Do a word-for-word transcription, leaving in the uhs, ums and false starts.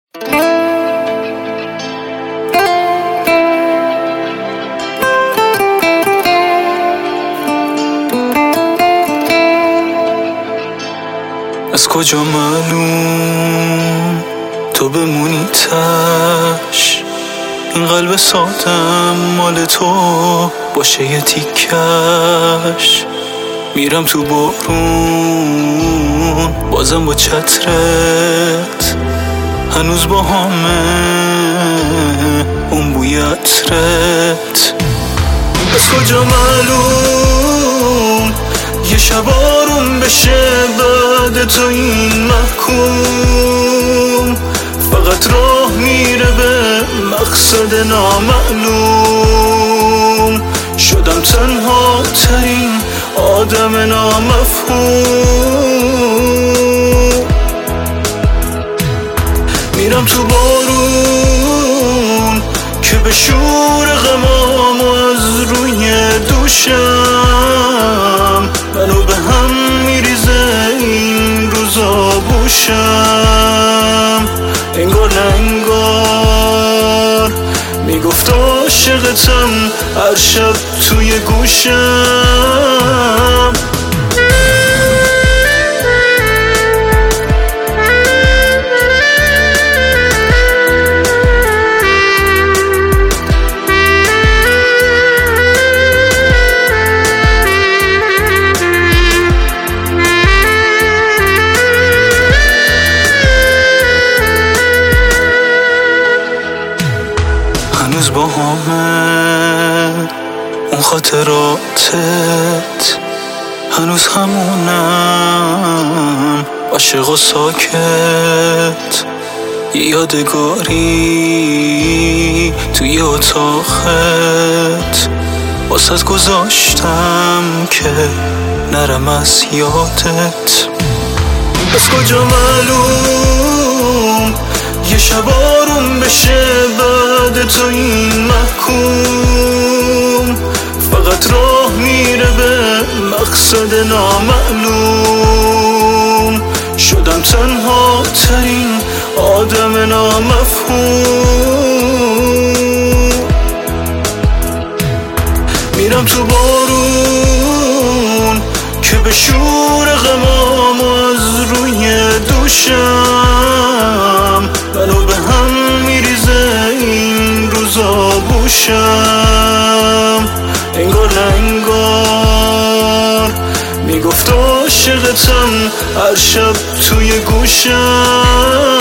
از کجا معلوم تو بمونی تش، این قلب سادم مال تو باشه یه تیکش. میرم تو بارون بازم با چترت، هنوز با همه اون بوی عطرت. از کجا معلوم یه شب آروم بشه بعد تو این محکوم، فقط راه میره به مقصد نامعلوم. شدم تنها ترین آدم نامفهوم. میرم تو بارون که به شور غمام از روی دوشم، منو به هم میریزه این روزا بوشم. انگار نه انگار میگفت عاشقتم هر شب توی گوشم. هنوز با همه اون خاطراتت، هنوز همونم عاشق و ساکت. یه یادگاری توی اتاقت واسه گذاشتم که نرم از یادت. از کجا معلوم یه شب آروم بشه بعد تو این محکوم، فقط راه میره به مقصد نامعلوم. شدم تنها ترین آدم نامفهوم. میرم تو بارون که به شور غمام از روی دوشم، منو به هم میریزه این روزا بوشم. انگار نه انگار میگفت عاشقتم هر شب توی گوشم.